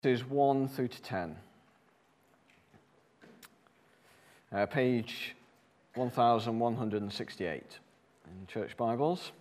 Verses 1 through to 10. Page 1168 in Church Bibles.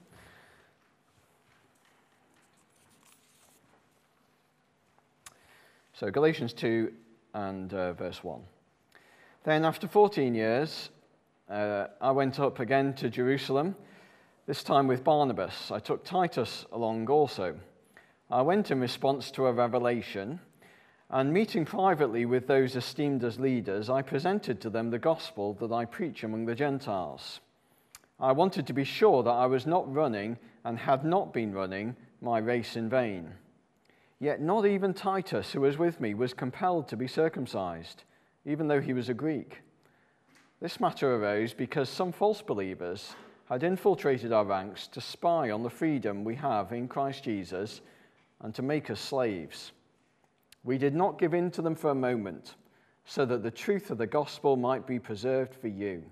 So Galatians 2 and verse 1. Then after 14 years, I went up again to Jerusalem, this time with Barnabas. I took Titus along also. I went in response to a revelation, and meeting privately with those esteemed as leaders, I presented to them the gospel that I preach among the Gentiles. I wanted to be sure that I was not running and had not been running my race in vain. Yet not even Titus, who was with me, was compelled to be circumcised, even though he was a Greek. This matter arose because some false believers had infiltrated our ranks to spy on the freedom we have in Christ Jesus and to make us slaves. We did not give in to them for a moment, so that the truth of the gospel might be preserved for you.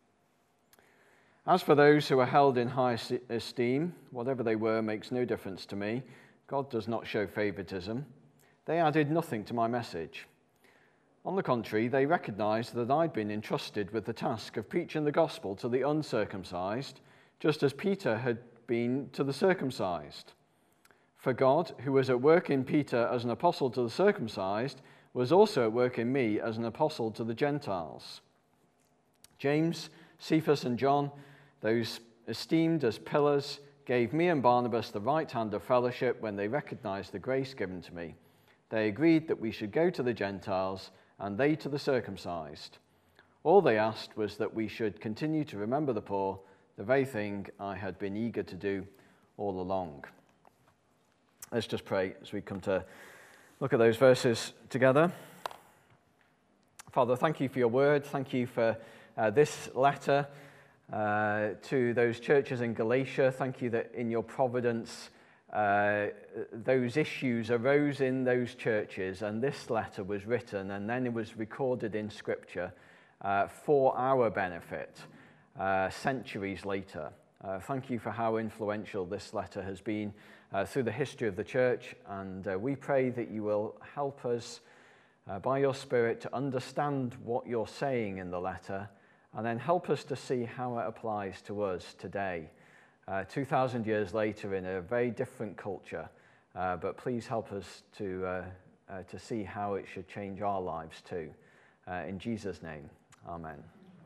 As for those who are held in high esteem, whatever they were makes no difference to me. God does not show favoritism. They added nothing to my message. On the contrary, they recognized that I'd been entrusted with the task of preaching the gospel to the uncircumcised, just as Peter had been to the circumcised. For God, who was at work in Peter as an apostle to the circumcised, was also at work in me as an apostle to the Gentiles. James, Cephas, and John, those esteemed as pillars, gave me and Barnabas the right hand of fellowship when they recognized the grace given to me. They agreed that we should go to the Gentiles and they to the circumcised. All they asked was that we should continue to remember the poor, the very thing I had been eager to do all along. Let's just pray as we come to look at those verses together. Father, thank you for your word. Thank you for this letter to those churches in Galatia. Thank you that in your providence those issues arose in those churches and this letter was written and then it was recorded in Scripture for our benefit centuries later. Thank you for how influential this letter has been through the history of the church, and we pray that you will help us by your Spirit to understand what you're saying in the letter and then help us to see how it applies to us today, 2,000 years later in a very different culture, but please help us to see how it should change our lives too. In Jesus' name, amen.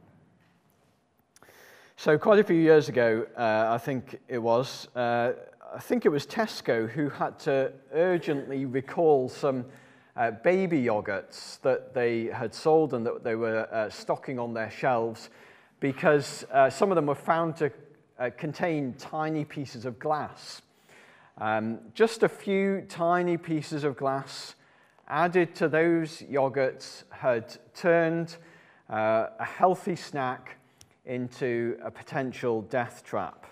So quite a few years ago, I think it was Tesco who had to urgently recall some baby yogurts that they had sold and that they were stocking on their shelves because some of them were found to contain tiny pieces of glass. Just a few tiny pieces of glass added to those yogurts had turned a healthy snack into a potential death trap.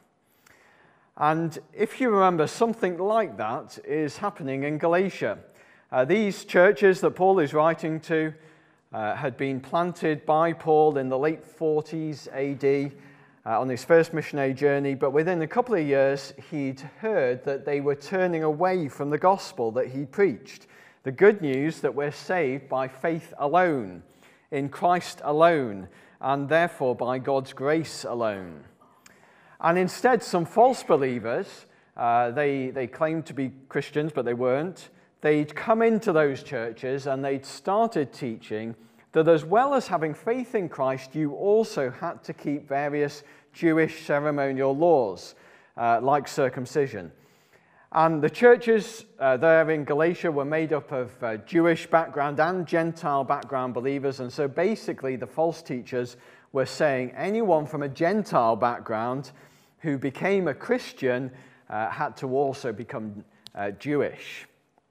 And if you remember, something like that is happening in Galatia. These churches that Paul is writing to had been planted by Paul in the late 40s AD on his first missionary journey, but within a couple of years he'd heard that they were turning away from the gospel that he preached, the good news that we're saved by faith alone, in Christ alone, and therefore by God's grace alone. And instead, some false believers, they claimed to be Christians, but they weren't. They'd come into those churches and they'd started teaching that as well as having faith in Christ, you also had to keep various Jewish ceremonial laws, like circumcision. And the churches there in Galatia were made up of Jewish background and Gentile background believers. And so basically the false teachers were saying anyone from a Gentile background who became a Christian had to also become Jewish.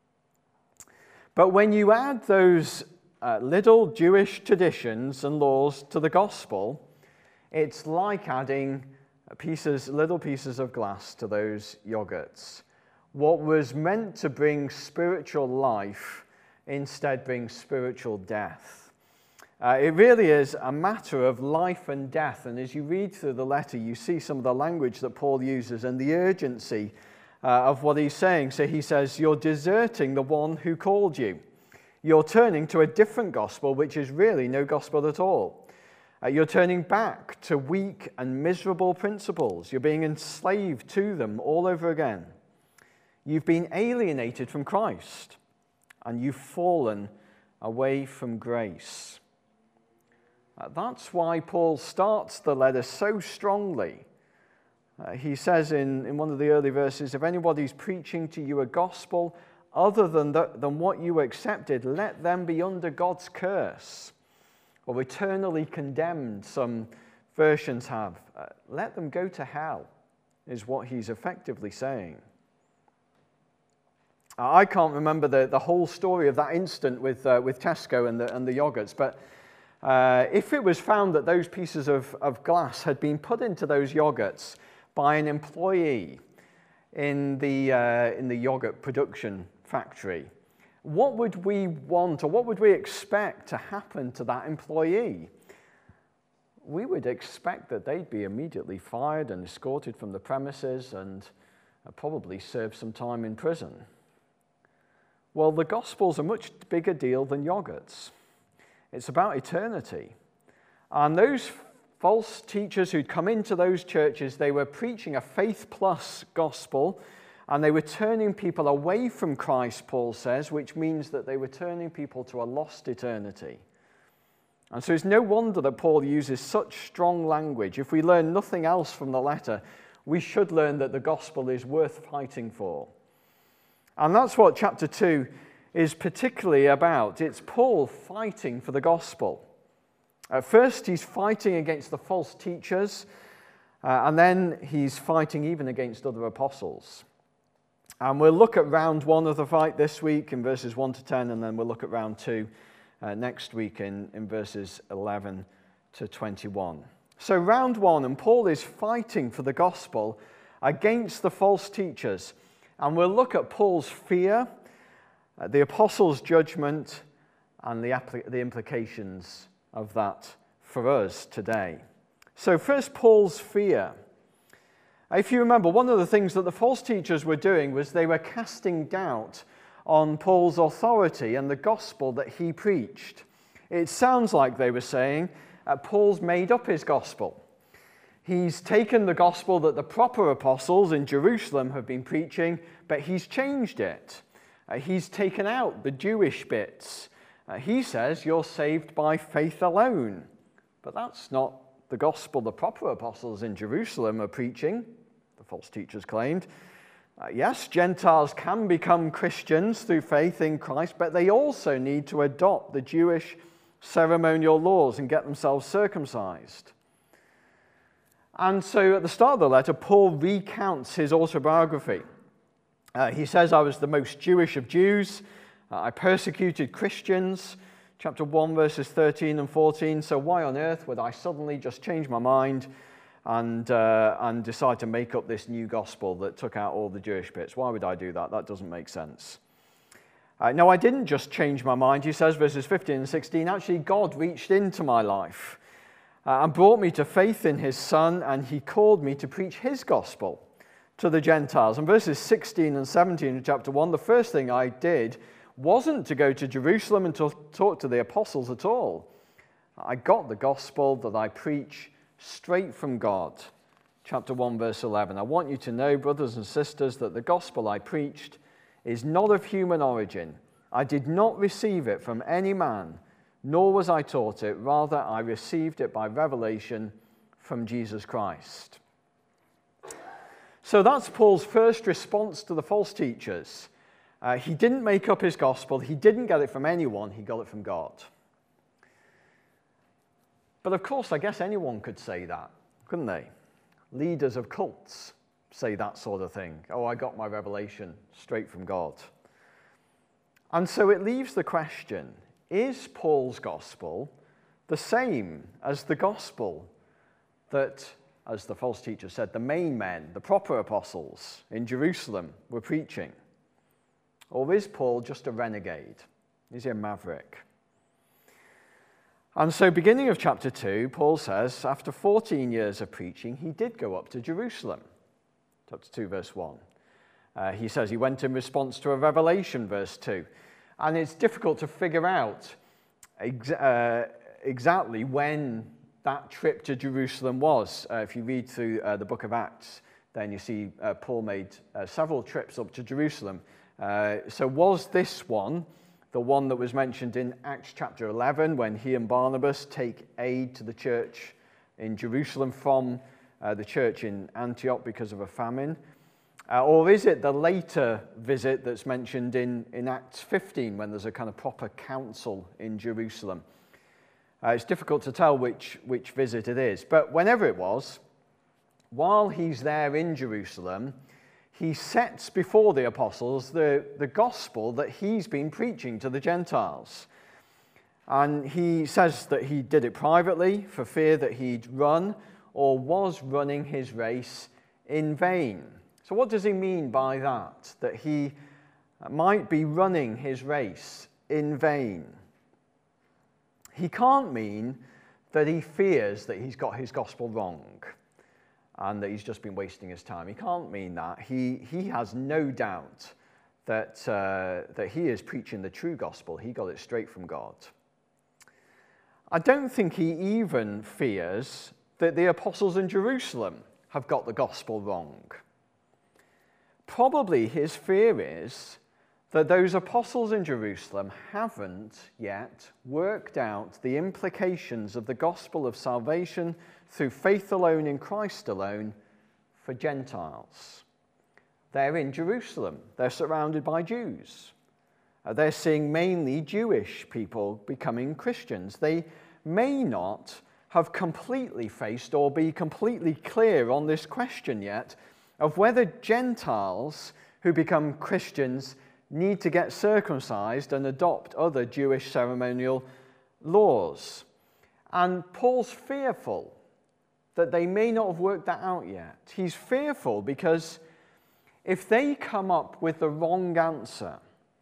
But when you add those little Jewish traditions and laws to the gospel, it's like adding little pieces of glass to those yogurts. What was meant to bring spiritual life instead brings spiritual death. It really is a matter of life and death, and as you read through the letter, you see some of the language that Paul uses and the urgency of what he's saying. So he says, you're deserting the one who called you. You're turning to a different gospel, which is really no gospel at all. You're turning back to weak and miserable principles. You're being enslaved to them all over again. You've been alienated from Christ, and you've fallen away from grace. That's why Paul starts the letter so strongly. He says in one of the early verses, if anybody's preaching to you a gospel other than what you accepted, let them be under God's curse, or eternally condemned, some versions have. Let them go to hell, is what he's effectively saying. I can't remember the whole story of that incident with Tesco and the yogurts, but if it was found that those pieces of glass had been put into those yogurts by an employee in the yogurt production factory, what would we want, or what would we expect to happen to that employee? We would expect that they'd be immediately fired and escorted from the premises and probably serve some time in prison. Well, the gospel's a much bigger deal than yogurts. It's about eternity. And those false teachers who'd come into those churches, they were preaching a faith plus gospel, and they were turning people away from Christ, Paul says, which means that they were turning people to a lost eternity. And so it's no wonder that Paul uses such strong language. If we learn nothing else from the letter, we should learn that the gospel is worth fighting for. And that's what chapter 2 is particularly about. It's Paul fighting for the gospel. At first, he's fighting against the false teachers, and then he's fighting even against other apostles. And we'll look at round 1 of the fight this week in verses 1 to 10, and then we'll look at round 2 next week in verses 11 to 21. So round 1, and Paul is fighting for the gospel against the false teachers. And we'll look at Paul's fear, the apostles' judgment, and the implications of that for us today. So first, Paul's fear. If you remember, one of the things that the false teachers were doing was they were casting doubt on Paul's authority and the gospel that he preached. It sounds like they were saying, Paul's made up his gospel. He's taken the gospel that the proper apostles in Jerusalem have been preaching, but he's changed it. He's taken out the Jewish bits. He says you're saved by faith alone. But that's not the gospel the proper apostles in Jerusalem are preaching, the false teachers claimed. Yes, Gentiles can become Christians through faith in Christ, but they also need to adopt the Jewish ceremonial laws and get themselves circumcised. And so at the start of the letter, Paul recounts his autobiography. He says, I was the most Jewish of Jews. I persecuted Christians. Chapter 1, verses 13 and 14. So why on earth would I suddenly just change my mind and decide to make up this new gospel that took out all the Jewish bits? Why would I do that? That doesn't make sense. No, I didn't just change my mind. He says, verses 15 and 16, actually God reached into my life and brought me to faith in his Son, and he called me to preach his gospel to the Gentiles. And verses 16 and 17 of chapter 1, the first thing I did wasn't to go to Jerusalem and to talk to the apostles at all. I got the gospel that I preach straight from God. Chapter 1, verse 11. I want you to know, brothers and sisters, that the gospel I preached is not of human origin. I did not receive it from any man, nor was I taught it. Rather, I received it by revelation from Jesus Christ. So that's Paul's first response to the false teachers. He didn't make up his gospel. He didn't get it from anyone. He got it from God. But of course, I guess anyone could say that, couldn't they? Leaders of cults say that sort of thing. Oh, I got my revelation straight from God. And so it leaves the question, is Paul's gospel the same as the gospel that, as the false teacher said, the main men, the proper apostles in Jerusalem were preaching? Or is Paul just a renegade? Is he a maverick? And so beginning of chapter 2, Paul says, after 14 years of preaching, he did go up to Jerusalem. Chapter 2, verse 1. He says he went in response to a revelation, verse 2. And it's difficult to figure out exactly when that trip to Jerusalem was. If you read through the book of Acts, then you see Paul made several trips up to Jerusalem. So was this one the one that was mentioned in Acts chapter 11 when he and Barnabas take aid to the church in Jerusalem from the church in Antioch because of a famine? Or is it the later visit that's mentioned in Acts 15 when there's a kind of proper council in Jerusalem? It's difficult to tell which visit it is. But whenever it was, while he's there in Jerusalem, he sets before the apostles the gospel that he's been preaching to the Gentiles. And he says that he did it privately for fear that he'd run or was running his race in vain. So what does he mean by that? That he might be running his race in vain. He can't mean that he fears that he's got his gospel wrong and that he's just been wasting his time. He can't mean that. He has no doubt that he is preaching the true gospel. He got it straight from God. I don't think he even fears that the apostles in Jerusalem have got the gospel wrong. Probably his fear is that those apostles in Jerusalem haven't yet worked out the implications of the gospel of salvation through faith alone in Christ alone for Gentiles. They're in Jerusalem. They're surrounded by Jews. They're seeing mainly Jewish people becoming Christians. They may not have completely faced or be completely clear on this question yet of whether Gentiles who become Christians need to get circumcised and adopt other Jewish ceremonial laws. And Paul's fearful that they may not have worked that out yet. He's fearful because if they come up with the wrong answer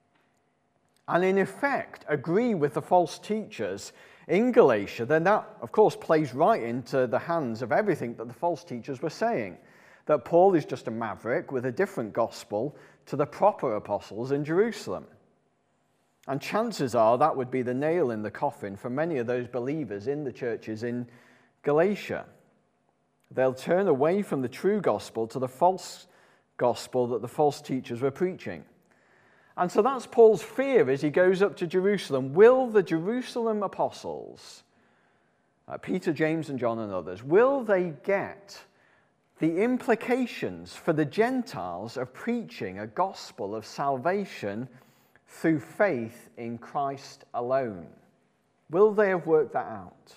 and in effect agree with the false teachers in Galatia, then that, of course, plays right into the hands of everything that the false teachers were saying. That Paul is just a maverick with a different gospel to the proper apostles in Jerusalem. And chances are that would be the nail in the coffin for many of those believers in the churches in Galatia. They'll turn away from the true gospel to the false gospel that the false teachers were preaching. And so that's Paul's fear as he goes up to Jerusalem. Will the Jerusalem apostles, Peter, James, and John and others, will they get the implications for the Gentiles of preaching a gospel of salvation through faith in Christ alone? Will they have worked that out?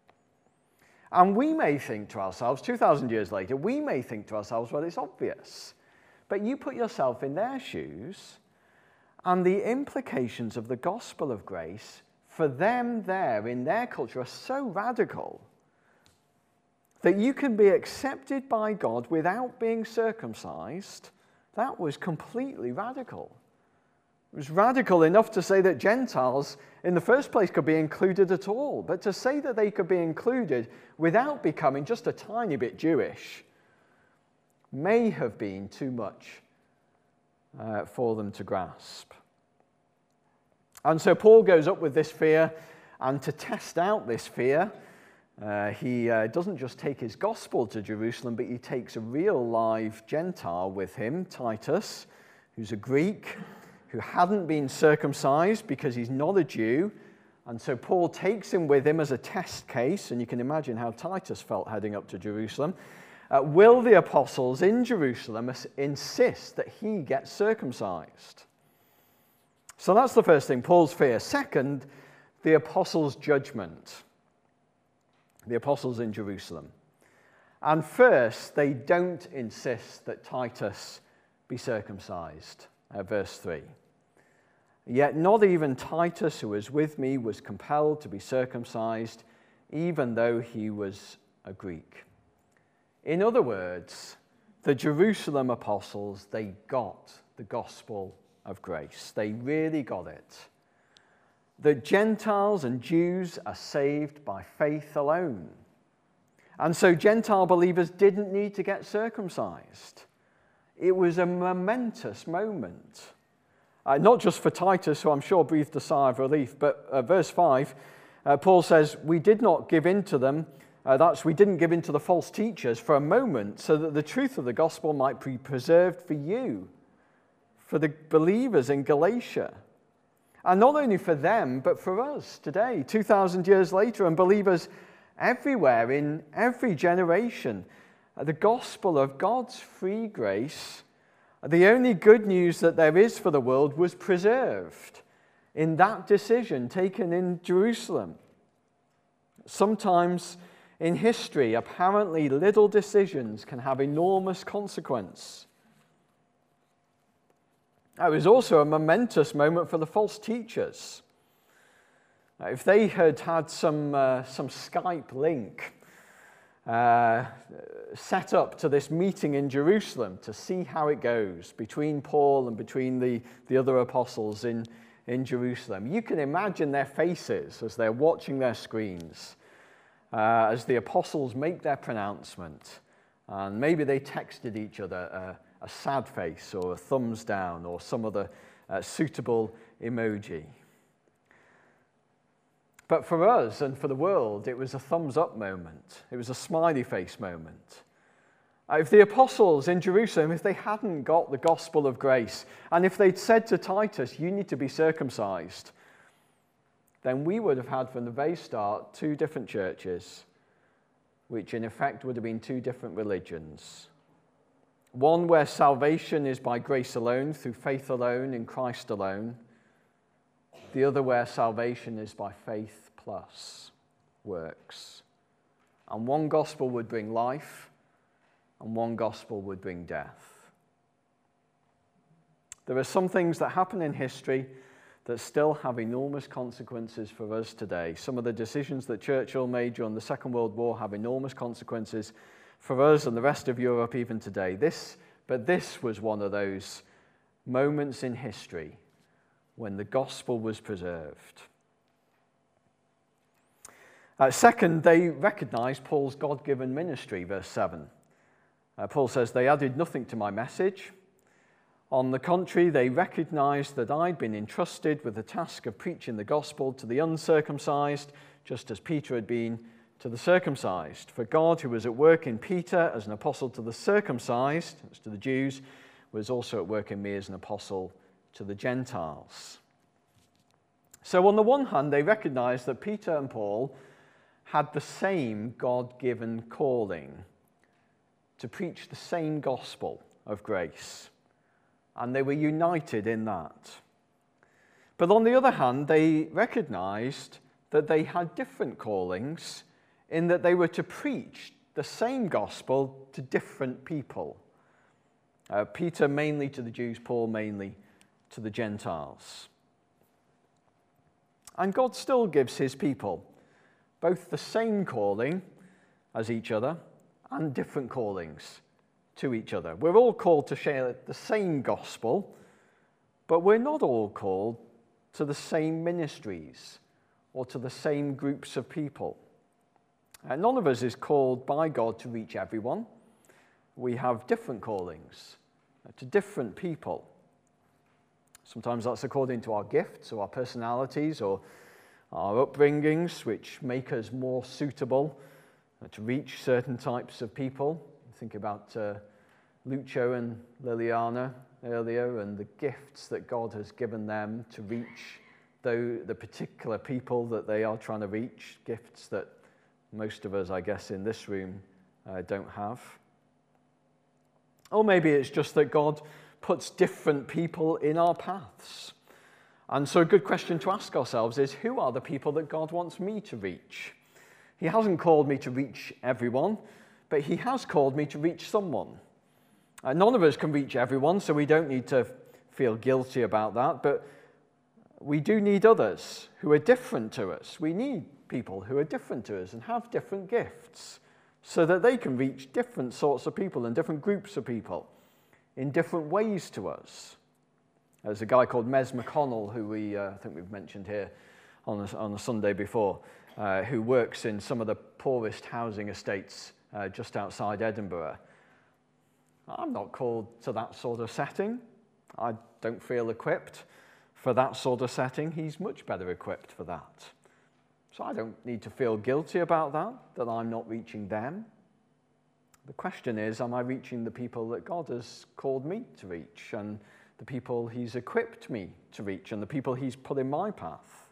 And we may think to ourselves, 2,000 years later, we may think to ourselves, well, it's obvious. But you put yourself in their shoes, and the implications of the gospel of grace for them there in their culture are so radical that you can be accepted by God without being circumcised. That was completely radical. It was radical enough to say that Gentiles, in the first place, could be included at all. But to say that they could be included without becoming just a tiny bit Jewish may have been too much for them to grasp. And so Paul goes up with this fear, and to test out this fear, he doesn't just take his gospel to Jerusalem, but he takes a real live Gentile with him, Titus, who's a Greek, who hadn't been circumcised because he's not a Jew. And so Paul takes him with him as a test case, and you can imagine how Titus felt heading up to Jerusalem. Will the apostles in Jerusalem insist that he gets circumcised? So that's the first thing, Paul's fear. Second, the apostles' judgment. The apostles in Jerusalem. And first, they don't insist that Titus be circumcised. Verse 3. Yet not even Titus, who was with me, was compelled to be circumcised, even though he was a Greek. In other words, the Jerusalem apostles, they got the gospel of grace. They really got it. That Gentiles and Jews are saved by faith alone. And so Gentile believers didn't need to get circumcised. It was a momentous moment. Not just for Titus, who I'm sure breathed a sigh of relief, but verse 5, Paul says, we did not give in to them, we didn't give in to the false teachers for a moment, so that the truth of the gospel might be preserved for you, for the believers in Galatia. And not only for them, but for us today, 2,000 years later, and believers everywhere in every generation. The gospel of God's free grace, the only good news that there is for the world, was preserved in that decision taken in Jerusalem. Sometimes in history, apparently little decisions can have enormous consequence. It was also a momentous moment for the false teachers. If they had had some Skype link set up to this meeting in Jerusalem to see how it goes between Paul and between the other apostles in Jerusalem, you can imagine their faces as they're watching their screens, as the apostles make their pronouncement. And maybe they texted each other a sad face or a thumbs down or some other suitable emoji. But for us and for the world, it was a thumbs up moment. It was a smiley face moment. If the apostles in Jerusalem, if they hadn't got the gospel of grace, and if they'd said to Titus, you need to be circumcised, then we would have had from the very start 2 different churches, which in effect would have been 2 different religions. One where salvation is by grace alone, through faith alone, in Christ alone. The other where salvation is by faith plus works. And one gospel would bring life, and one gospel would bring death. There are some things that happen in history that still have enormous consequences for us today. Some of the decisions that Churchill made during the Second World War have enormous consequences for us and the rest of Europe even today. But this was one of those moments in history when the gospel was preserved. Second, they recognized Paul's God-given ministry, verse 7. Paul says, they added nothing to my message. On the contrary, they recognized that I'd been entrusted with the task of preaching the gospel to the uncircumcised, just as Peter had been to the circumcised. For God, who was at work in Peter as an apostle to the circumcised, as to the Jews, was also at work in me as an apostle to the Gentiles. So on the one hand, they recognized that Peter and Paul had the same God-given calling to preach the same gospel of grace, and they were united in that. But on the other hand, they recognized that they had different callings in that they were to preach the same gospel to different people. Peter mainly to the Jews, Paul mainly to the Gentiles. And God still gives his people both the same calling as each other and different callings to each other. We're all called to share the same gospel, but we're not all called to the same ministries or to the same groups of people. None of us is called by God to reach everyone. We have different callings to different people. Sometimes that's according to our gifts or our personalities or our upbringings, which make us more suitable to reach certain types of people. Think about Lucio and Liliana earlier and the gifts that God has given them to reach the particular people that they are trying to reach, gifts that most of us, I guess, in this room don't have. Or maybe it's just that God puts different people in our paths. And so a good question to ask ourselves is, who are the people that God wants me to reach? He hasn't called me to reach everyone, but he has called me to reach someone. None of us can reach everyone, so we don't need to feel guilty about that, but we do need others who are different to us. We need people who are different to us and have different gifts so that they can reach different sorts of people and different groups of people in different ways to us. There's a guy called Mes McConnell, who I think we've mentioned here on a Sunday before, who works in some of the poorest housing estates just outside Edinburgh. I'm not called to that sort of setting. I don't feel equipped. for that sort of setting. He's much better equipped for that. So I don't need to feel guilty about that I'm not reaching them. The question is, am I reaching the people that God has called me to reach, and the people he's equipped me to reach, and the people he's put in my path?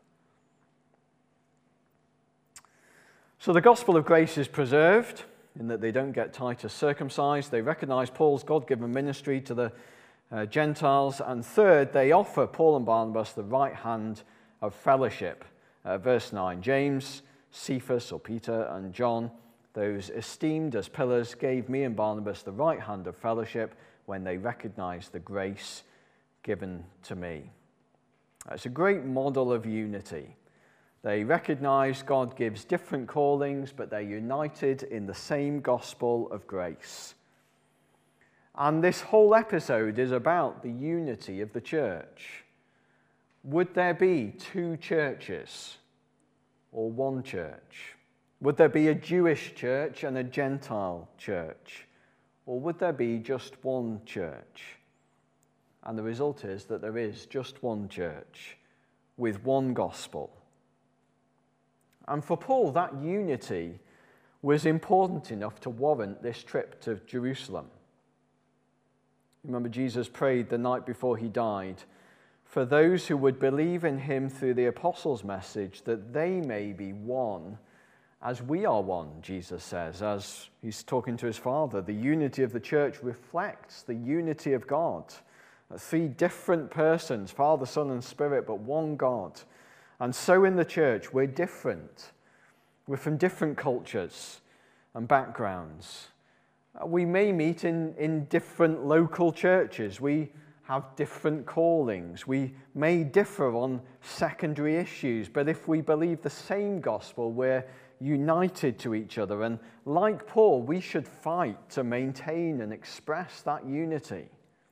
So the gospel of grace is preserved in that they don't get Titus circumcised. They recognize Paul's God-given ministry to the Gentiles. And third, they offer Paul and Barnabas the right hand of fellowship. Verse 9, James, Cephas, or Peter, and John, those esteemed as pillars, gave me and Barnabas the right hand of fellowship when they recognized the grace given to me. It's a great model of unity. They recognize God gives different callings, but they're united in the same gospel of grace. And this whole episode is about the unity of the church. Would there be two churches or one church? Would there be a Jewish church and a Gentile church? Or would there be just one church? And the result is that there is just one church with one gospel. And for Paul, that unity was important enough to warrant this trip to Jerusalem. Remember, Jesus prayed the night before he died for those who would believe in him through the apostles' message, that they may be one as we are one, Jesus says, as he's talking to his Father. The unity of the church reflects the unity of God. Three different persons, Father, Son, and Spirit, but one God. And so in the church, we're different. We're from different cultures and backgrounds. We may meet in different local churches. We have different callings. We may differ on secondary issues, but if we believe the same gospel, we're united to each other. And like Paul, we should fight to maintain and express that unity.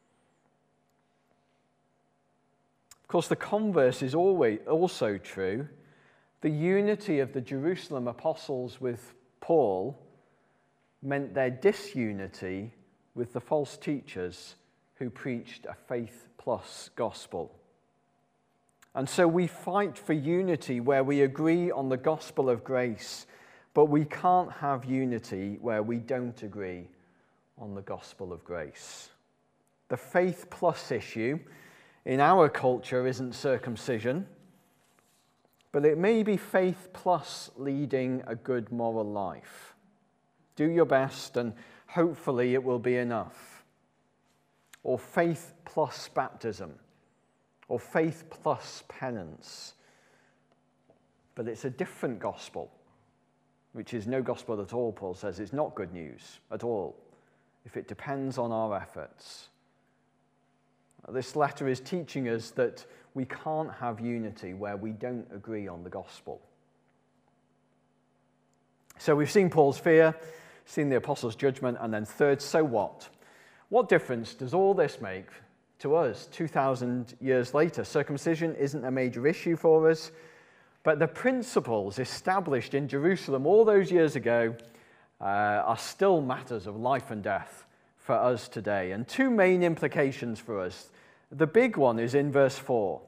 Of course, the converse is always also true. The unity of the Jerusalem apostles with Paul meant their disunity with the false teachers who preached a faith plus gospel. And so we fight for unity where we agree on the gospel of grace, but we can't have unity where we don't agree on the gospel of grace. The faith plus issue in our culture isn't circumcision, but it may be faith plus leading a good moral life. Do your best and hopefully it will be enough. Or faith plus baptism. Or faith plus penance. But it's a different gospel, which is no gospel at all, Paul says. It's not good news at all, if it depends on our efforts. This letter is teaching us that we can't have unity where we don't agree on the gospel. So we've seen Paul's fear, seen the apostles' judgment, and then third, so what? What difference does all this make to us 2,000 years later? Circumcision isn't a major issue for us, but the principles established in Jerusalem all those years ago are still matters of life and death for us today. And two main implications for us. The big one is in verse 4.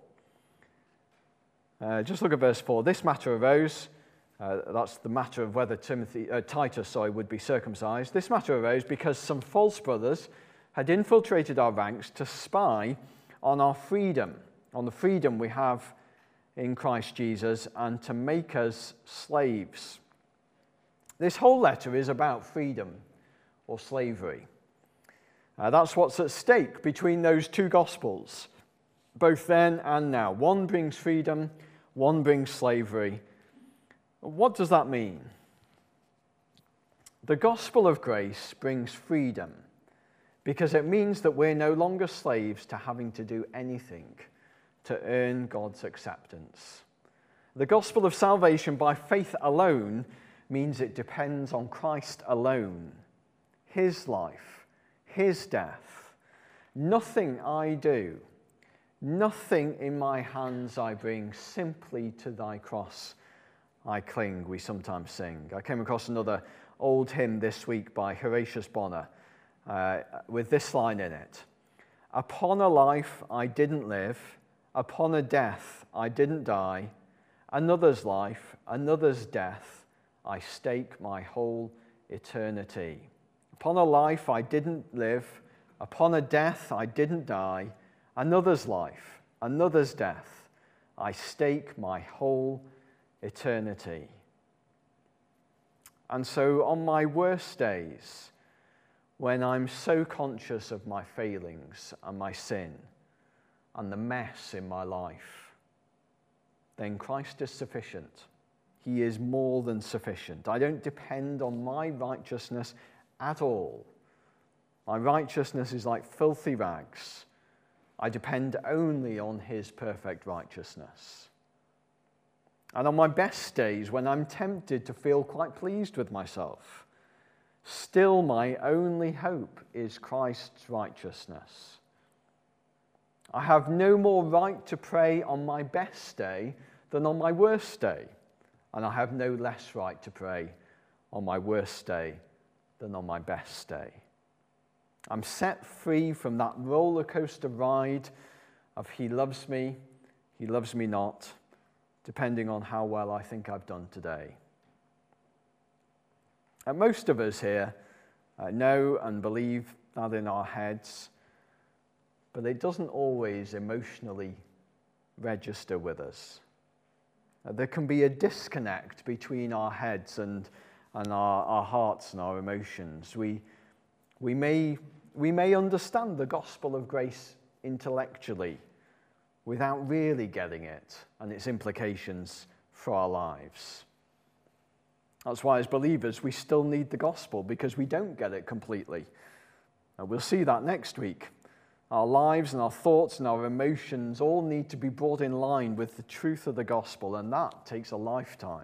Just look at verse 4. This matter arose. That's the matter of whether Titus would be circumcised. This matter arose because some false brothers had infiltrated our ranks to spy on our freedom, on the freedom we have in Christ Jesus, and to make us slaves. This whole letter is about freedom or slavery. That's what's at stake between those two gospels, both then and now. One brings freedom, one brings slavery. What does that mean? The gospel of grace brings freedom because it means that we're no longer slaves to having to do anything to earn God's acceptance. The gospel of salvation by faith alone means it depends on Christ alone, his life, his death. Nothing I do, nothing in my hands I bring, simply to thy cross I cling, we sometimes sing. I came across another old hymn this week by Horatius Bonar with this line in it. Upon a life I didn't live, Upon a death I didn't die, another's life, another's death, I stake my whole eternity. Upon a life I didn't live, upon a death I didn't die, another's life, another's death, I stake my whole eternity. And so on my worst days, when I'm so conscious of my failings and my sin and the mess in my life, then Christ is sufficient. He is more than sufficient. I don't depend on my righteousness at all. My righteousness is like filthy rags. I depend only on his perfect righteousness. And on my best days, when I'm tempted to feel quite pleased with myself, still my only hope is Christ's righteousness. I have no more right to pray on my best day than on my worst day, and I have no less right to pray on my worst day than on my best day. I'm set free from that roller coaster ride of he loves me not, depending on how well I think I've done today. And most of us here know and believe that in our heads, but it doesn't always emotionally register with us. There can be a disconnect between our heads and our hearts and our emotions. We may understand the gospel of grace intellectually without really getting it and its implications for our lives. That's why as believers we still need the gospel, because we don't get it completely. And we'll see that next week. Our lives and our thoughts and our emotions all need to be brought in line with the truth of the gospel, and that takes a lifetime.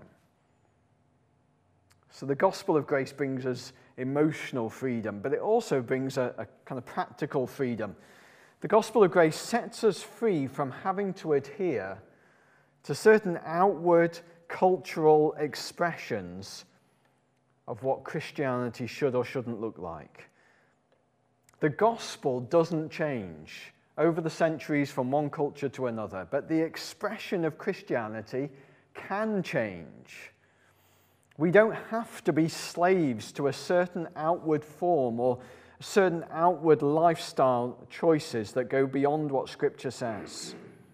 So the gospel of grace brings us emotional freedom, but it also brings a kind of practical freedom. The gospel of grace sets us free from having to adhere to certain outward cultural expressions of what Christianity should or shouldn't look like. The gospel doesn't change over the centuries from one culture to another, but the expression of Christianity can change. We don't have to be slaves to a certain outward form or certain outward lifestyle choices that go beyond what Scripture says.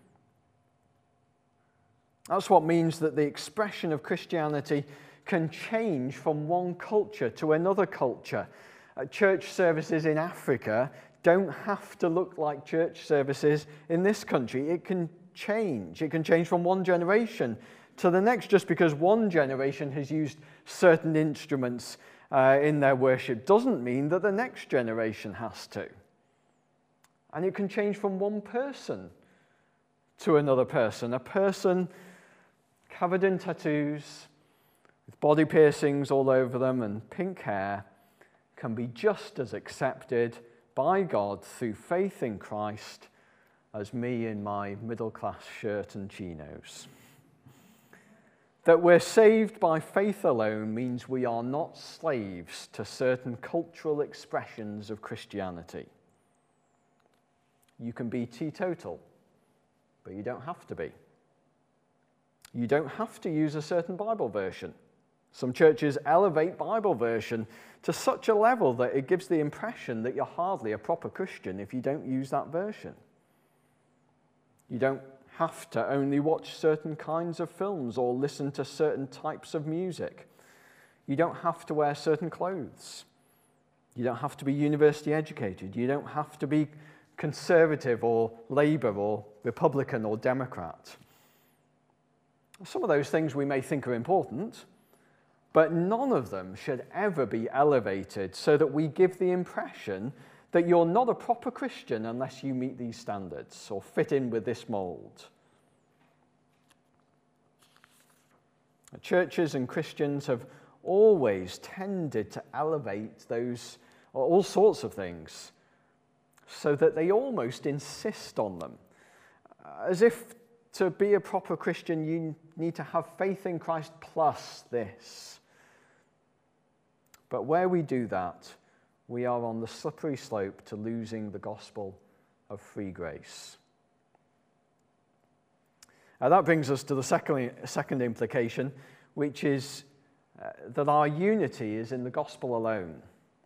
That's what means that the expression of Christianity can change from one culture to another culture. Church services in Africa don't have to look like church services in this country. It can change. It can change from one generation to the next just because one generation has used certain instruments in their worship doesn't mean that the next generation has to. And it can change from one person to another person. A person covered in tattoos, with body piercings all over them and pink hair, can be just as accepted by God through faith in Christ as me in my middle-class shirt and chinos. That we're saved by faith alone means we are not slaves to certain cultural expressions of Christianity. You can be teetotal, but you don't have to be. You don't have to use a certain Bible version. Some churches elevate Bible version to such a level that it gives the impression that you're hardly a proper Christian if you don't use that version. You don't have to only watch certain kinds of films or listen to certain types of music. You don't have to wear certain clothes. You don't have to be university educated. You don't have to be conservative or Labour or Republican or Democrat. Some of those things we may think are important, but none of them should ever be elevated so that we give the impression that you're not a proper Christian unless you meet these standards or fit in with this mold. Churches and Christians have always tended to elevate those, or all sorts of things, so that they almost insist on them, as if to be a proper Christian you need to have faith in Christ plus this. But where we do that, we are on the slippery slope to losing the gospel of free grace. That brings us to the second implication, which is that our unity is in the gospel alone.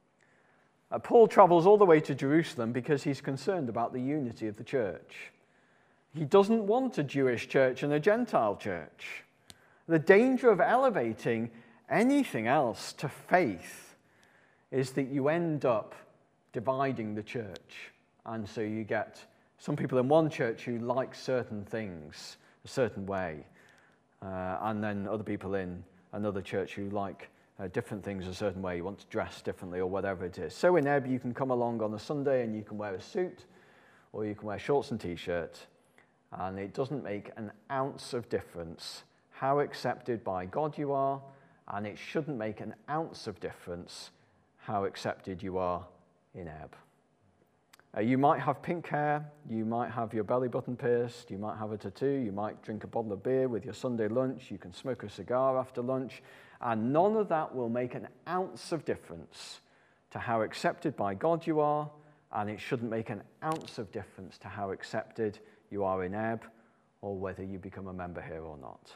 Paul travels all the way to Jerusalem because he's concerned about the unity of the church. He doesn't want a Jewish church and a Gentile church. The danger of elevating anything else to faith is that you end up dividing the church. And so you get some people in one church who like certain things a certain way, and then other people in another church who like different things a certain way. You want to dress differently or whatever it is. So in Ebb, you can come along on a Sunday and you can wear a suit, or you can wear shorts and t-shirt, and it doesn't make an ounce of difference how accepted by God you are, and it shouldn't make an ounce of difference how accepted you are in Ebb. You might have pink hair, you might have your belly button pierced, you might have a tattoo, you might drink a bottle of beer with your Sunday lunch, you can smoke a cigar after lunch, and none of that will make an ounce of difference to how accepted by God you are, and it shouldn't make an ounce of difference to how accepted you are in Ebb, or whether you become a member here or not.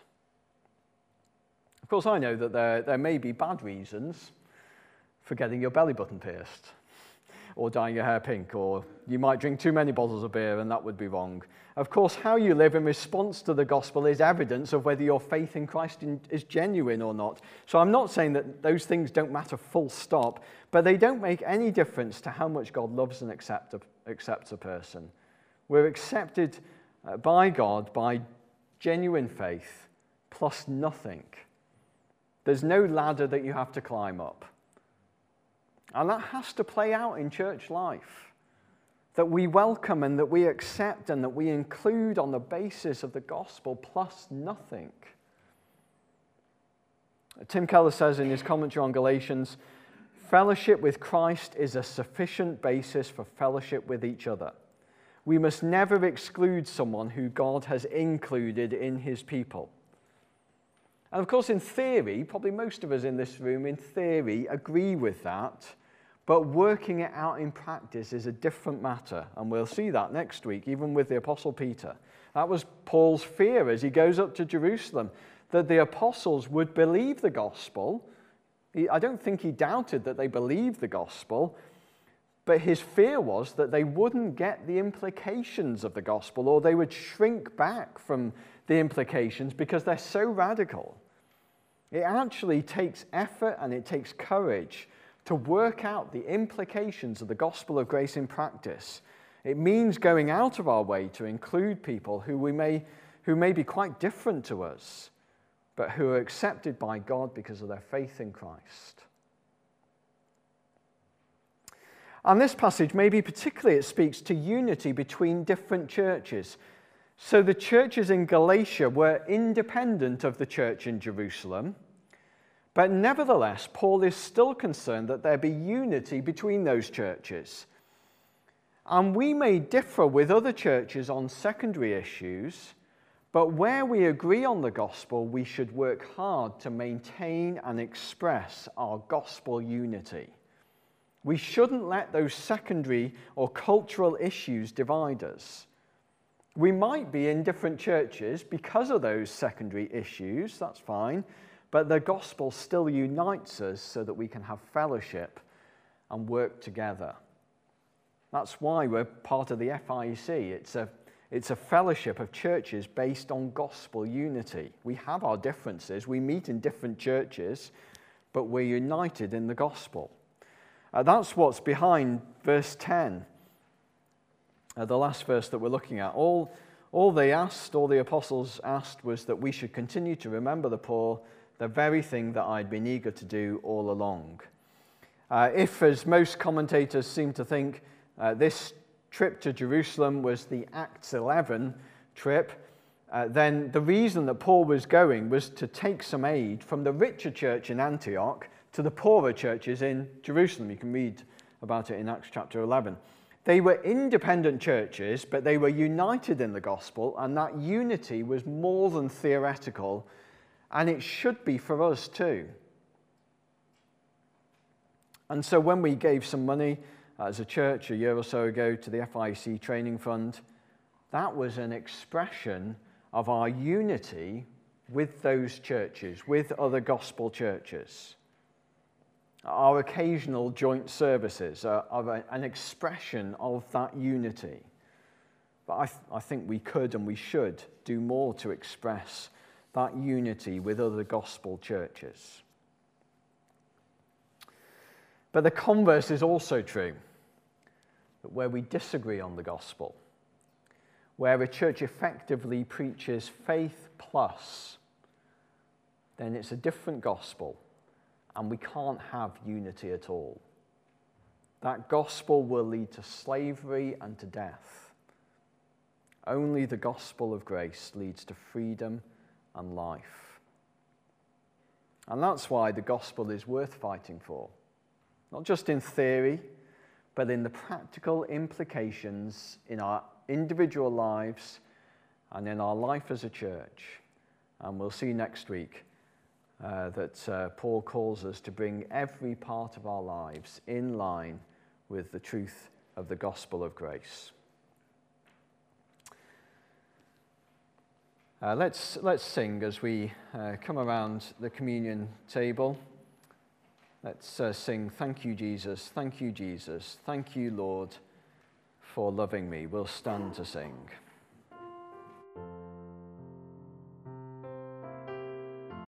Of course, I know that there may be bad reasons for getting your belly button pierced, or dyeing your hair pink, or you might drink too many bottles of beer and that would be wrong. Of course, how you live in response to the gospel is evidence of whether your faith in Christ is genuine or not. So I'm not saying that those things don't matter full stop, but they don't make any difference to how much God loves and accepts a person. We're accepted by God by genuine faith plus nothing. There's no ladder that you have to climb up. And that has to play out in church life, that we welcome and that we accept and that we include on the basis of the gospel plus nothing. Tim Keller says in his commentary on Galatians, fellowship with Christ is a sufficient basis for fellowship with each other. We must never exclude someone who God has included in his people. And of course, in theory, probably most of us in this room, in theory, agree with that. But working it out in practice is a different matter. And we'll see that next week, even with the Apostle Peter. That was Paul's fear as he goes up to Jerusalem, that the apostles would believe the gospel. I don't think he doubted that they believed the gospel, but his fear was that they wouldn't get the implications of the gospel, or they would shrink back from the implications because they're so radical. It actually takes effort and it takes courage to work out the implications of the gospel of grace in practice. It means going out of our way to include people who may be quite different to us, but who are accepted by God because of their faith in Christ. And this passage, maybe particularly, it speaks to unity between different churches. So the churches in Galatia were independent of the church in Jerusalem, but nevertheless, Paul is still concerned that there be unity between those churches. And we may differ with other churches on secondary issues, but where we agree on the gospel, we should work hard to maintain and express our gospel unity. We shouldn't let those secondary or cultural issues divide us. We might be in different churches because of those secondary issues, that's fine, but the gospel still unites us so that we can have fellowship and work together. That's why we're part of the FIEC. It's a fellowship of churches based on gospel unity. We have our differences. We meet in different churches, but we're united in the gospel. That's what's behind verse 10, the last verse that we're looking at. All the apostles asked was that we should continue to remember the poor, the very thing that I'd been eager to do all along. If, as most commentators seem to think, this trip to Jerusalem was the Acts 11 trip, then the reason that Paul was going was to take some aid from the richer church in Antioch to the poorer churches in Jerusalem. You can read about it in Acts chapter 11. They were independent churches, but they were united in the gospel, and that unity was more than theoretical, and it should be for us too. And so when we gave some money as a church a year or so ago to the FIEC Training Fund, that was an expression of our unity with those churches, with other gospel churches. Our occasional joint services are an expression of that unity. But I think we could and we should do more to express that unity with other gospel churches. But the converse is also true, that where we disagree on the gospel, where a church effectively preaches faith plus, then it's a different gospel, and we can't have unity at all. That gospel will lead to slavery and to death. Only the gospel of grace leads to freedom and life. And that's why the gospel is worth fighting for, not just in theory, but in the practical implications in our individual lives and in our life as a church. And we'll see next week that Paul calls us to bring every part of our lives in line with the truth of the gospel of grace. Let's sing as we come around the communion table. Let's sing, "Thank you, Jesus, thank you, Jesus, thank you, Lord, for loving me." We'll stand to sing.